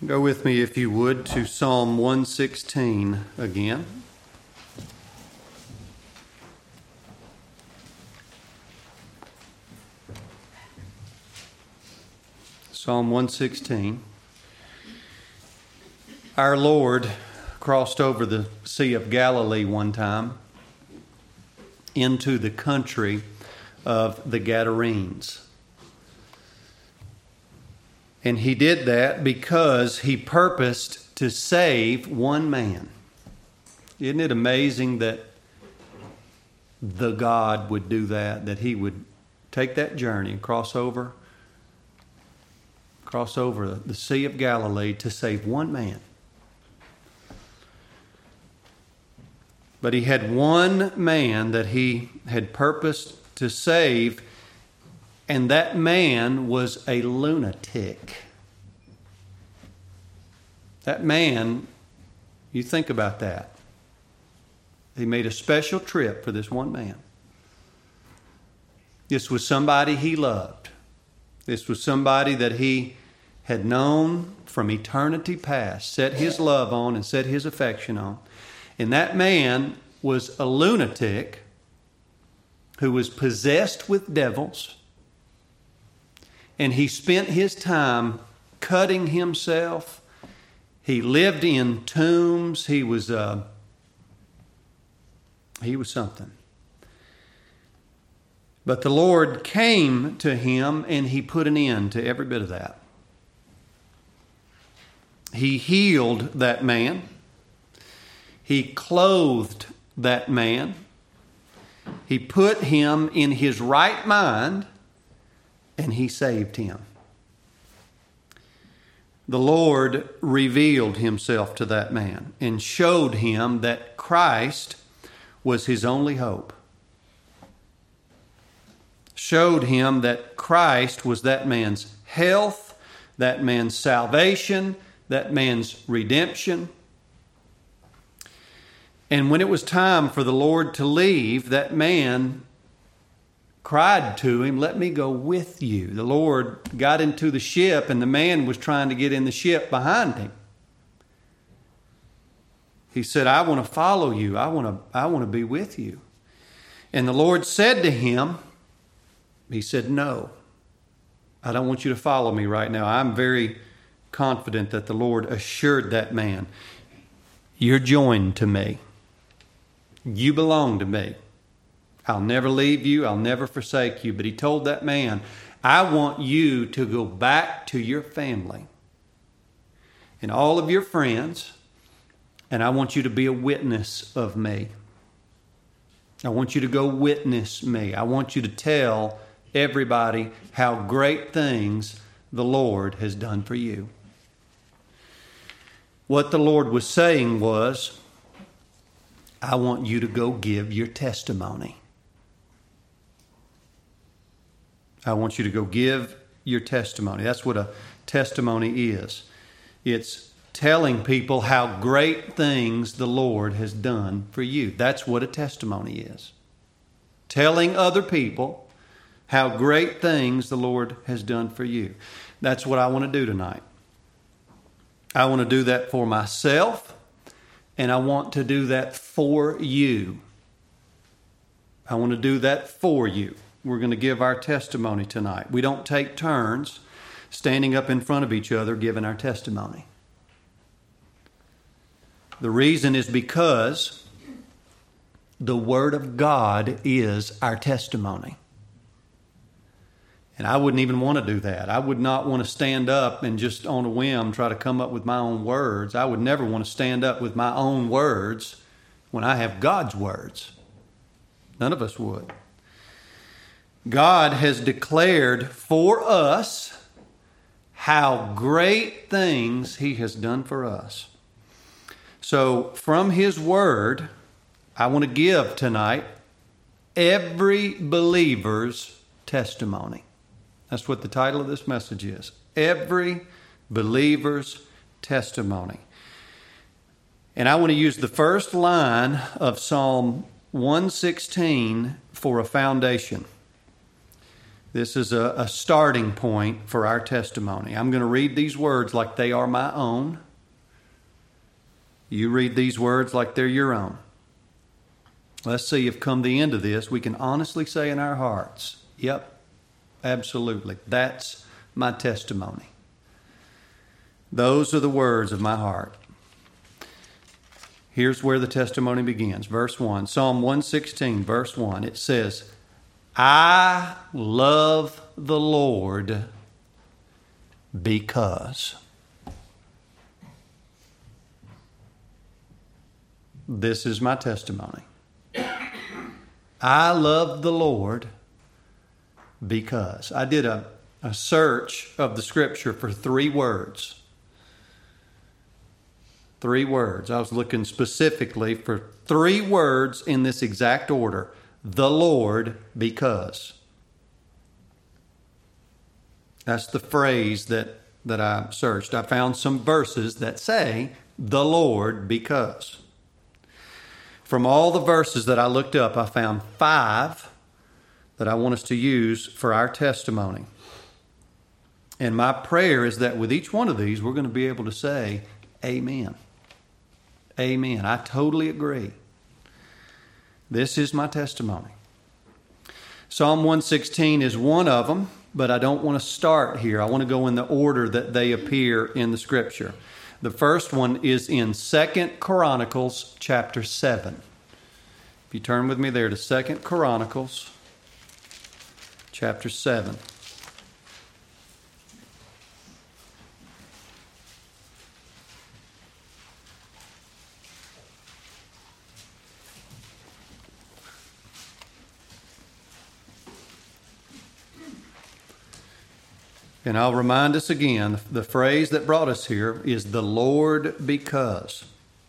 Go with me, if you would, to Psalm 116 again. Psalm 116. Our Lord crossed over the Sea of Galilee one time into the country of the Gadarenes. And he did that because he purposed to save one man. Isn't it amazing that the God would do that, that he would take that journey and cross over the Sea of Galilee to save one man? But he had one man that he had purposed to save, and that man was a lunatic. That man, you think about that. He made a special trip for this one man. This was somebody he loved. This was somebody that he had known from eternity past, set his love on and set his affection on. And that man was a lunatic who was possessed with devils. And he spent his time cutting himself. He lived in tombs. He was something. But the Lord came to him and he put an end to every bit of that. He healed that man. He clothed that man. He put him in his right mind, and he saved him. The Lord revealed himself to that man and showed him that Christ was his only hope. Showed him that Christ was that man's health, that man's salvation, that man's redemption. And when it was time for the Lord to leave, that man cried to him, "Let me go with you." The Lord got into the ship, and the man was trying to get in the ship behind him. He said, "I want to follow you. I want to be with you." And the Lord said to him, he said, "No, I don't want you to follow me right now." I'm very confident that the Lord assured that man, "You're joined to me. You belong to me. I'll never leave you. I'll never forsake you." But he told that man, "I want you to go back to your family and all of your friends, and I want you to be a witness of me. I want you to go witness me. I want you to tell everybody how great things the Lord has done for you." What the Lord was saying was, "I want you to go give your testimony. I want you to go give your testimony." That's what a testimony is. It's telling people how great things the Lord has done for you. That's what a testimony is. Telling other people how great things the Lord has done for you. That's what I want to do tonight. I want to do that for myself, and I want to do that for you. I want to do that for you. We're going to give our testimony tonight. We don't take turns standing up in front of each other giving our testimony. The reason is because the Word of God is our testimony. And I wouldn't even want to do that. I would not want to stand up and just on a whim try to come up with my own words. I would never want to stand up with my own words when I have God's words. None of us would. God has declared for us how great things He has done for us. So from His Word, I want to give tonight every believer's testimony. That's what the title of this message is. Every believer's testimony. And I want to use the first line of Psalm 116 for a foundation. This is a starting point for our testimony. I'm going to read these words like they are my own. You read these words like they're your own. Let's see if come the end of this, we can honestly say in our hearts, yep, absolutely, that's my testimony. Those are the words of my heart. Here's where the testimony begins. Verse 1, Psalm 116, verse 1. It says, I love the Lord because. This is my testimony. I love the Lord because. I did a search of the Scripture for 3 words. 3 words. I was looking specifically for 3 words in this exact order. The Lord because. That's the phrase that I searched. I found some verses that say the Lord because. From all the verses that I looked up, I found 5 that I want us to use for our testimony. And my prayer is that with each one of these, we're going to be able to say, amen. Amen. I totally agree. This is my testimony. Psalm 116 is one of them, but I don't want to start here. I want to go in the order that they appear in the Scripture. The first one is in 2 Chronicles chapter 7. If you turn with me there to 2 Chronicles chapter 7. And I'll remind us again, the phrase that brought us here is the Lord because.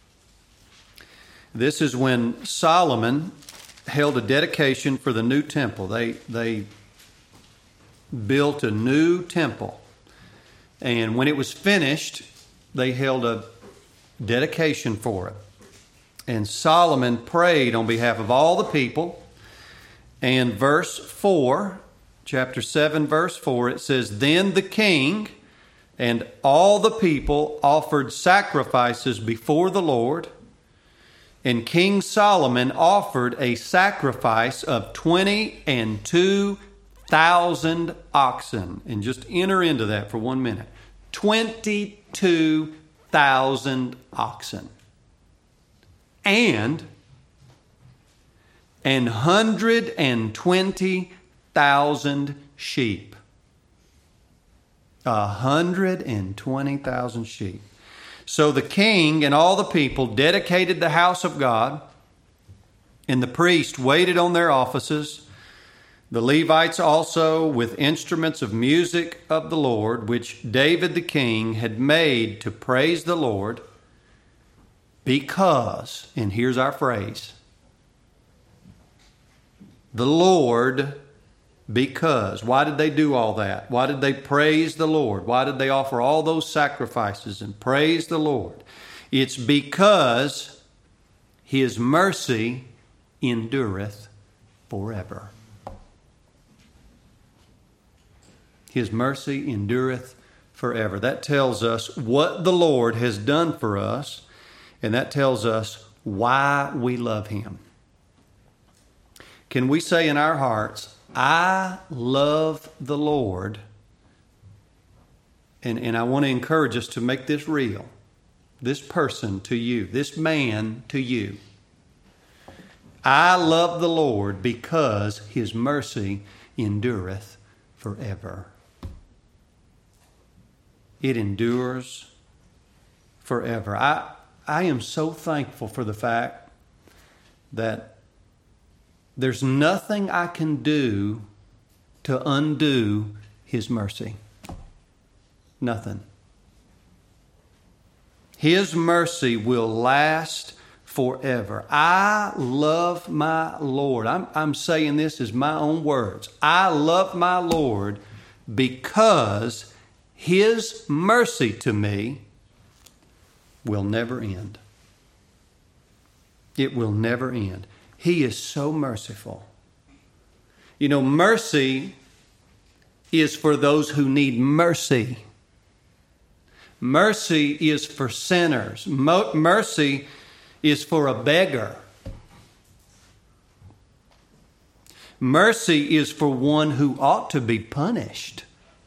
This is when Solomon held a dedication for the new temple. They built a new temple. And when it was finished, they held a dedication for it. And Solomon prayed on behalf of all the people. And verse 4... Chapter 7, verse 4, it says, Then the king and all the people offered sacrifices before the Lord, and King Solomon offered a sacrifice of 22,000 oxen. And just enter into that for 1 minute. 22,000 oxen. And 120,000 sheep. 120,000 sheep. So the king and all the people dedicated the house of God, and the priest waited on their offices. The Levites also with instruments of music of the Lord, which David the king had made to praise the Lord, because, and here's our phrase, the Lord because. Why did they do all that? Why did they praise the Lord? Why did they offer all those sacrifices and praise the Lord? It's because His mercy endureth forever. His mercy endureth forever. That tells us what the Lord has done for us, and that tells us why we love Him. Can we say in our hearts, I love the Lord, and I want to encourage us to make this real. This person to you, this man to you. I love the Lord because His mercy endureth forever. It endures forever. I am so thankful for the fact that there's nothing I can do to undo His mercy. Nothing. His mercy will last forever. I love my Lord. I'm saying this as my own words. I love my Lord because His mercy to me will never end. It will never end. He is so merciful. You know, mercy is for those who need mercy. Mercy is for sinners. Mercy is for a beggar. Mercy is for one who ought to be punished.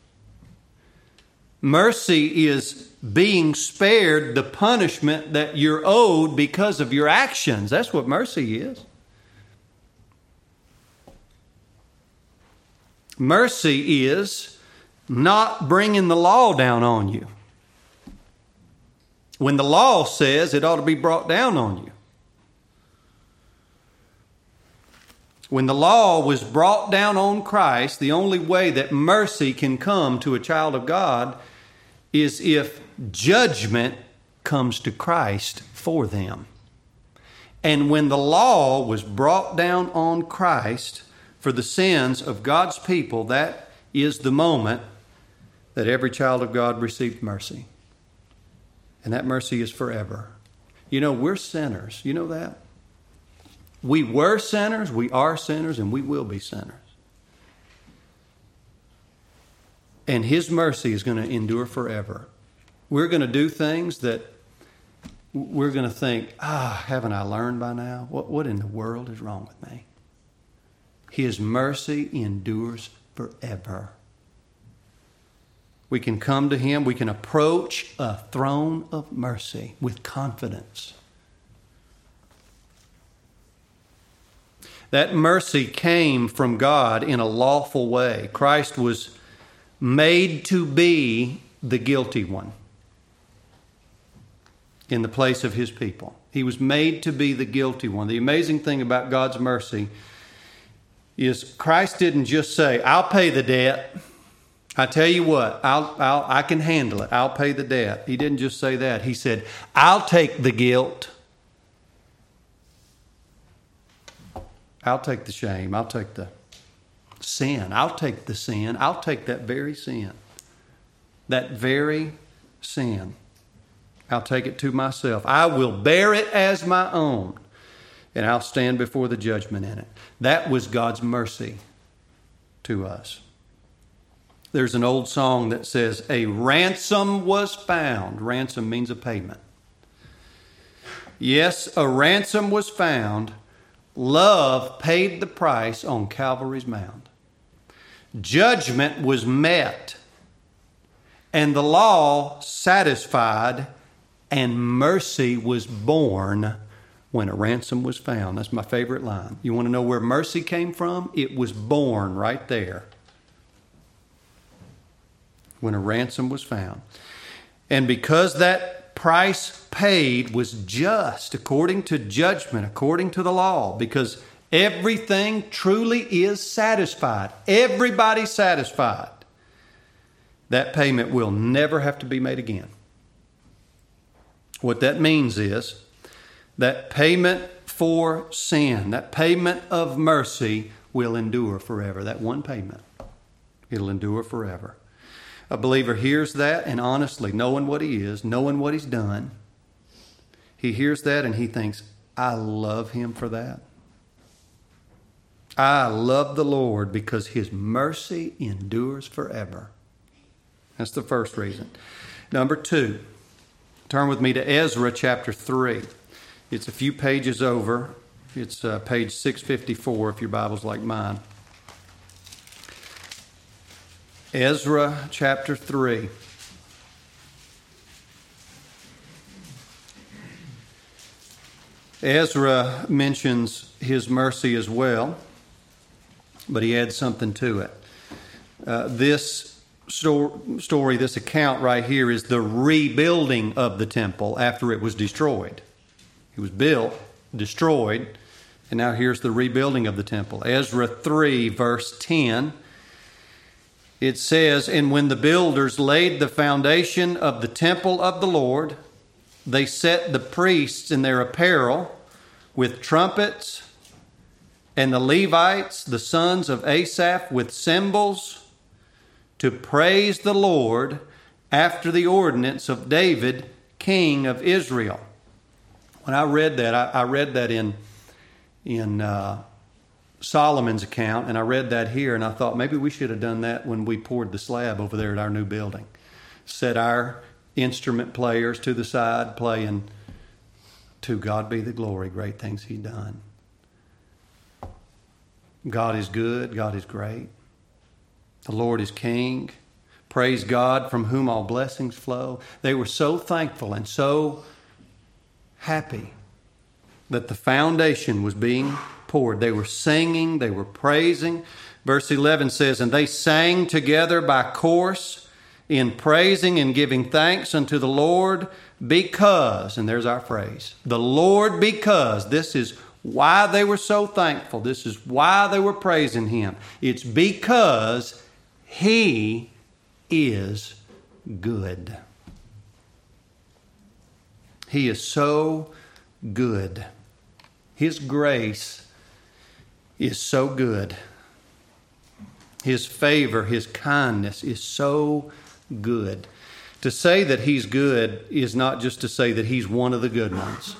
Mercy is being spared the punishment that you're owed because of your actions. That's what mercy is. Mercy is not bringing the law down on you, when the law says it ought to be brought down on you. When the law was brought down on Christ, the only way that mercy can come to a child of God is if judgment comes to Christ for them. And when the law was brought down on Christ for the sins of God's people, that is the moment that every child of God received mercy. And that mercy is forever. You know, we're sinners. You know that? We were sinners, we are sinners, and we will be sinners. And His mercy is going to endure forever. We're going to do things that we're going to think, haven't I learned by now? What in the world is wrong with me? His mercy endures forever. We can come to Him, we can approach a throne of mercy with confidence. That mercy came from God in a lawful way. Christ was made to be the guilty one in the place of His people. He was made to be the guilty one. The amazing thing about God's mercy is Christ didn't just say, I'll pay the debt. I tell you what, I can handle it. I'll pay the debt. He didn't just say that. He said, I'll take the guilt. I'll take the shame. I'll take the sin. I'll take the sin. I'll take that very sin. That very sin. I'll take it to myself. I will bear it as my own. And I'll stand before the judgment in it. That was God's mercy to us. There's an old song that says, a ransom was found. Ransom means a payment. Yes, a ransom was found. Love paid the price on Calvary's Mount. Judgment was met, and the law satisfied, and mercy was born when a ransom was found. That's my favorite line. You want to know where mercy came from? It was born right there when a ransom was found. And because that price paid was just, according to judgment, according to the law, because everything truly is satisfied. Everybody's satisfied. That payment will never have to be made again. What that means is that payment for sin, that payment of mercy will endure forever. That one payment, it'll endure forever. A believer hears that, and honestly, knowing what he is, knowing what he's done, he hears that and he thinks, I love Him for that. I love the Lord because His mercy endures forever. That's the first reason. Number 2, turn with me to Ezra chapter 3. It's a few pages over. It's page 654 if your Bible's like mine. Ezra chapter 3. Ezra mentions his mercy as well, but he adds something to it. This story, this account right here is the rebuilding of the temple after it was destroyed. It was built, destroyed, and now here's the rebuilding of the temple. Ezra 3, verse 10. It says, and when the builders laid the foundation of the temple of the Lord, they set the priests in their apparel with trumpets, and the Levites, the sons of Asaph, with cymbals, to praise the Lord after the ordinance of David, king of Israel. When I read that, I read that in Solomon's account, and I read that here, and I thought maybe we should have done that when we poured the slab over there at our new building. Set our instrument players to the side, playing "To God Be the Glory, Great Things He Done." God is good. God is great. The Lord is King. Praise God, from whom all blessings flow. They were so thankful and so happy that the foundation was being poured. They were singing, they were praising. Verse 11 says, "And they sang together by course in praising and giving thanks unto the Lord because," and there's our phrase, "the Lord because." This is why they were so thankful. This is why they were praising Him. It's because He is good. He is so good. His grace is so good. His favor, His kindness is so good. To say that He's good is not just to say that He's one of the good ones.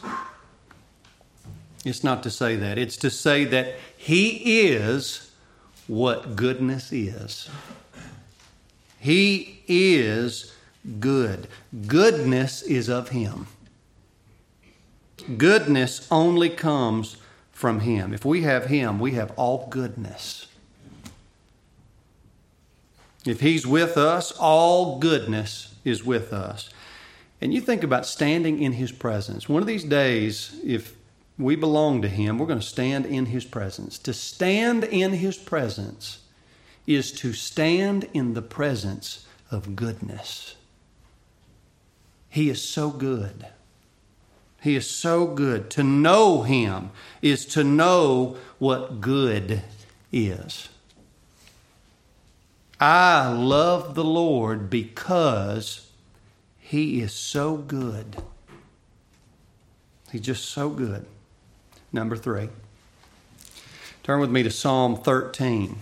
It's not to say that. It's to say that He is what goodness is. He is good. Goodness is of Him. Goodness only comes from Him. If we have Him, we have all goodness. If He's with us, all goodness is with us. And you think about standing in His presence. One of these days, if we belong to Him, we're going to stand in His presence. To stand in His presence is to stand in the presence of goodness. He is so good. He is so good. To know Him is to know what good is. I love the Lord because He is so good. He's just so good. Number 3. Turn with me to Psalm 13.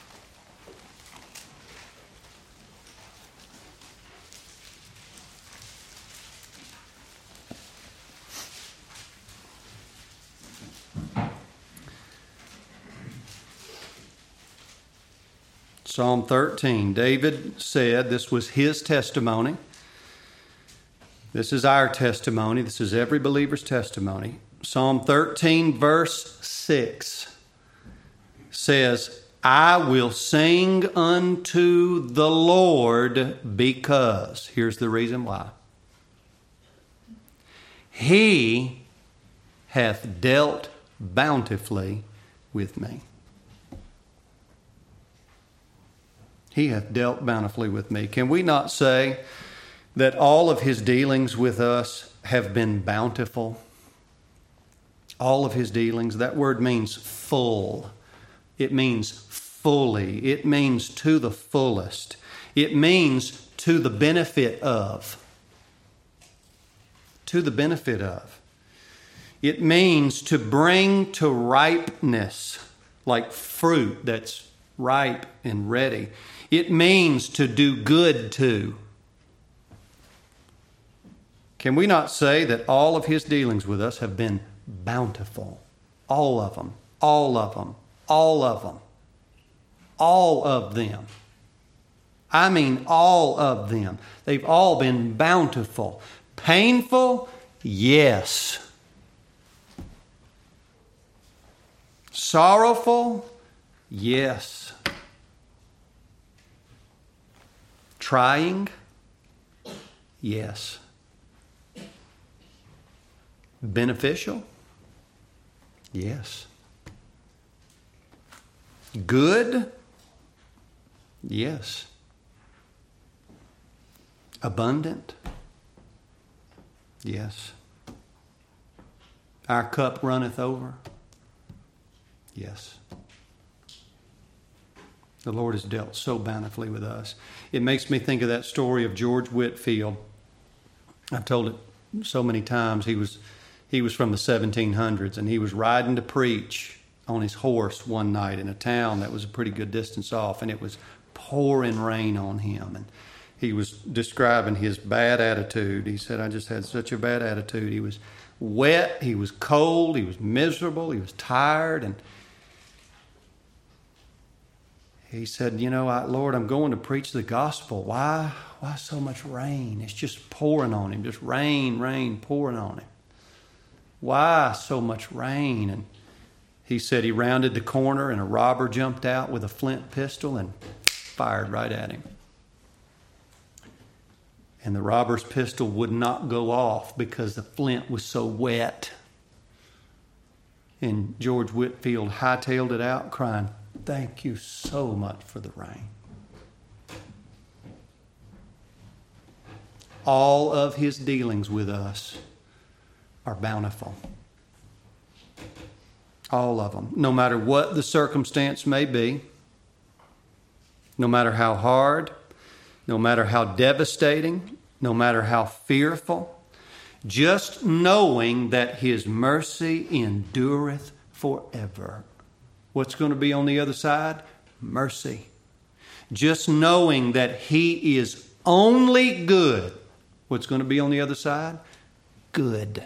Psalm 13. David said this was his testimony. This is our testimony. This is every believer's testimony. Psalm 13, verse 6 says, "I will sing unto the Lord because," here's the reason why, "He hath dealt bountifully with me." He hath dealt bountifully with me. Can we not say that all of His dealings with us have been bountiful? All of His dealings. That word means full. It means fully. It means to the fullest. It means to the benefit of. To the benefit of. It means to bring to ripeness, like fruit that's ripe and ready. It means to do good to. Can we not say that all of His dealings with us have been bountiful? All of them. All of them. All of them. All of them. I mean all of them. They've all been bountiful. Painful? Yes. Sorrowful? Yes. Trying? Yes. Beneficial? Yes. Good? Yes. Abundant? Yes. Our cup runneth over? Yes. The Lord has dealt so bountifully with us. It makes me think of that story of George Whitefield. I've told it so many times. He was from the 1700s, and he was riding to preach on his horse one night in a town that was a pretty good distance off, and it was pouring rain on him. And he was describing his bad attitude. He said, "I just had such a bad attitude." He was wet, he was cold, he was miserable, he was tired, and He said, Lord, I'm going to preach the gospel. Why so much rain? It's just pouring on him. Just rain pouring on him. Why so much rain? And he said he rounded the corner and a robber jumped out with a flint pistol and fired right at him. And the robber's pistol would not go off because the flint was so wet. And George Whitefield hightailed it out crying, "Thank you so much for the rain." All of his dealings with us are bountiful. All of them. No matter what the circumstance may be, no matter how hard, no matter how devastating, no matter how fearful, just knowing that his mercy endureth forever. What's going to be on the other side? Mercy. Just knowing that he is only good. What's going to be on the other side? Good.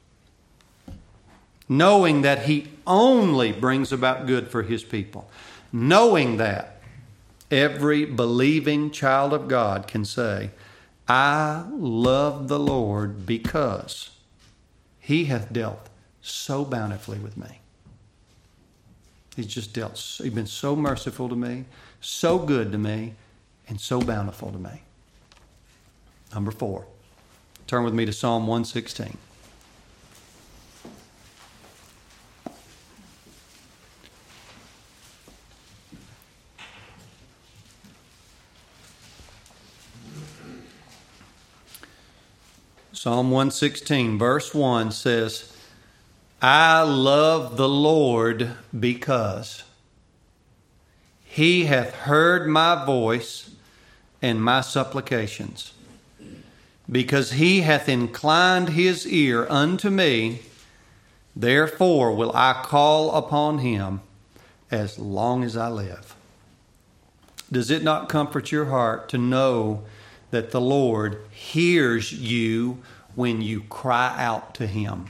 Knowing that he only brings about good for his people. Knowing that every believing child of God can say, I love the Lord because he hath dealt so bountifully with me. He's been so merciful to me, so good to me, and so bountiful to me. Number 4. Turn with me to Psalm 116. Psalm 116, verse 1 says, I love the Lord because he hath heard my voice and my supplications. Because he hath inclined his ear unto me, therefore will I call upon him as long as I live. Does it not comfort your heart to know that the Lord hears you when you cry out to him?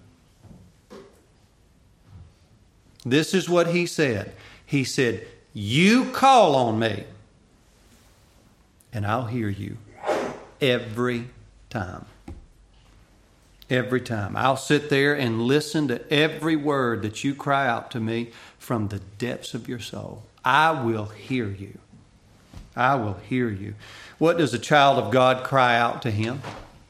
This is what he said. He said, you call on me and I'll hear you every time. Every time. I'll sit there and listen to every word that you cry out to me from the depths of your soul. I will hear you. I will hear you. What does a child of God cry out to him?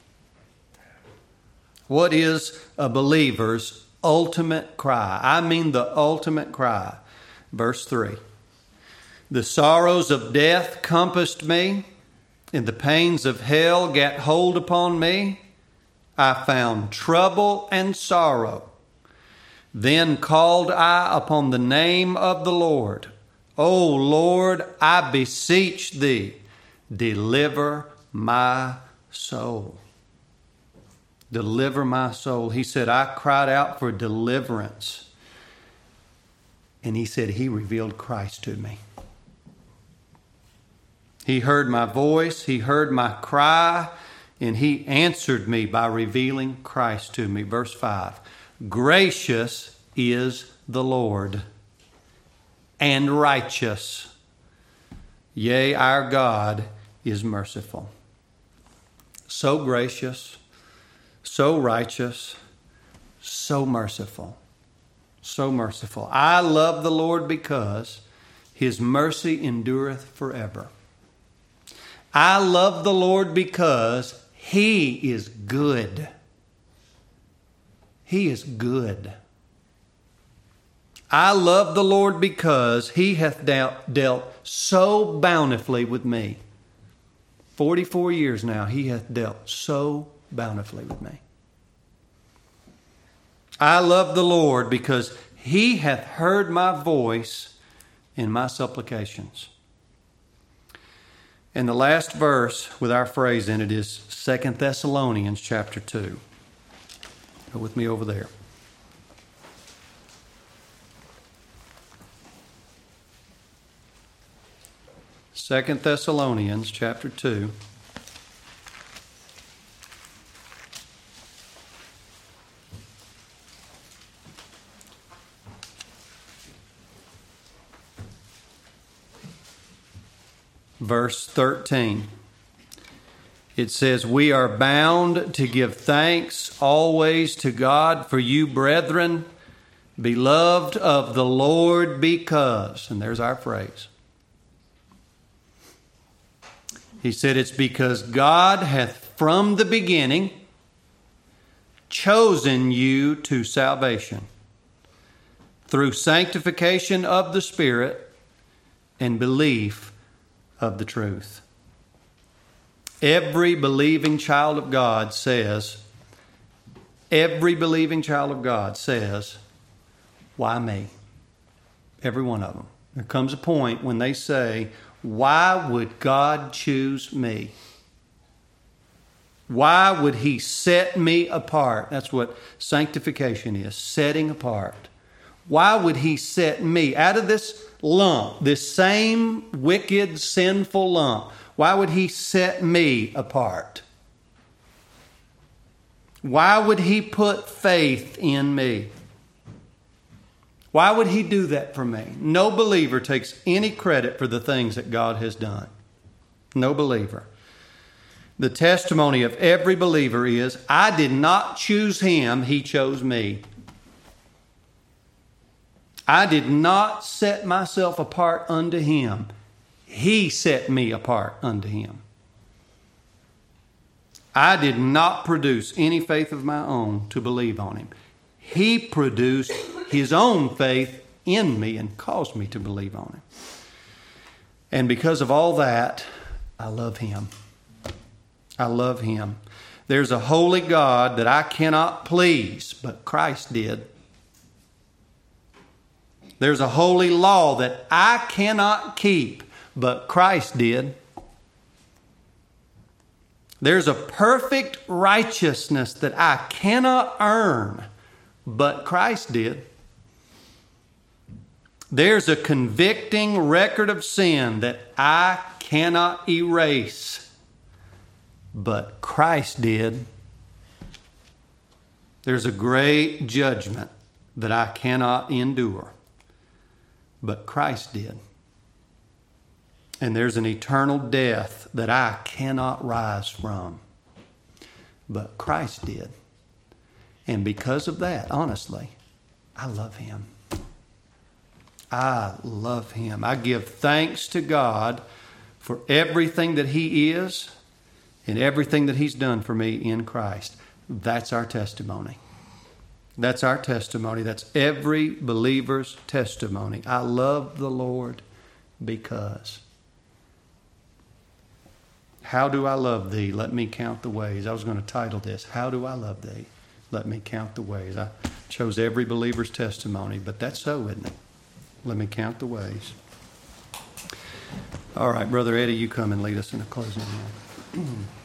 What is a believer's ultimate cry? I mean the ultimate cry. Verse 3. The sorrows of death compassed me, and the pains of hell gat hold upon me. I found trouble and sorrow. Then called I upon the name of the Lord. O Lord, I beseech thee, deliver my soul. Deliver my soul. He said, I cried out for deliverance. And he said, he revealed Christ to me. He heard my voice. He heard my cry. And he answered me by revealing Christ to me. Verse 5. Gracious is the Lord and righteous. Yea, our God is merciful. So gracious, so righteous, so merciful. So merciful. I love the Lord because his mercy endureth forever. I love the Lord because he is good. He is good. I love the Lord because he hath dealt so bountifully with me. 44 years now, he hath dealt so bountifully with me. I love the Lord because he hath heard my voice in my supplications. And the last verse with our phrase in it is 2 Thessalonians chapter 2. Go with me over there. 2 Thessalonians chapter 2. verse 13. It says, "We are bound to give thanks always to God for you, brethren, beloved of the Lord, because," and there's our phrase. He said, "It's because God hath from the beginning chosen you to salvation through sanctification of the Spirit and belief of the truth." Every believing child of God says, why me? Every one of them. There comes a point when they say, why would God choose me? Why would He set me apart? That's what sanctification is, setting apart. Why would He set me out of this lump, this same wicked, sinful lump? Why would He set me apart? Why would He put faith in me? Why would He do that for me? No believer takes any credit for the things that God has done. No believer. The testimony of every believer is, I did not choose him, He chose me. I did not set myself apart unto Him. He set me apart unto Him. I did not produce any faith of my own to believe on Him. He produced His own faith in me and caused me to believe on Him. And because of all that, I love Him. I love Him. There's a holy God that I cannot please, but Christ did. There's a holy law that I cannot keep, but Christ did. There's a perfect righteousness that I cannot earn, but Christ did. There's a convicting record of sin that I cannot erase, but Christ did. There's a great judgment that I cannot endure, but Christ did. And there's an eternal death that I cannot rise from, but Christ did. And because of that, honestly, I love Him. I love Him. I give thanks to God for everything that He is and everything that He's done for me in Christ. That's our testimony. That's our testimony. That's every believer's testimony. I love the Lord because. How do I love Thee? Let me count the ways. I was going to title this, How Do I Love Thee? Let me count the ways. I chose every believer's testimony, but that's so, isn't it? Let me count the ways. All right, Brother Eddie, you come and lead us in a closing.